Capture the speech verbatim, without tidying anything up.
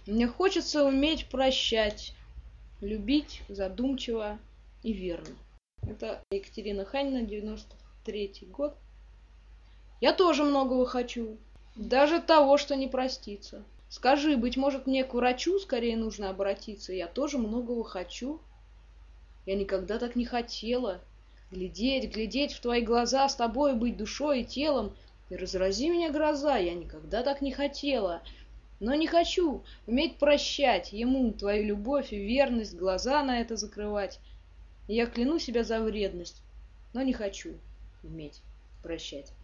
Мне хочется уметь прощать, любить задумчиво и верно. Это Екатерина Ханина, девяносто третий год. Я тоже многого хочу, даже того, что не простится. Скажи, быть может, мне к врачу скорее нужно обратиться? Я тоже многого хочу. Я никогда так не хотела. Глядеть, глядеть в твои глаза, с тобой быть душой и телом. И разрази меня гроза, я никогда так не хотела. Но не хочу уметь прощать ему твою любовь и верность, глаза на это закрывать. И я кляну себя за вредность, но не хочу уметь прощать.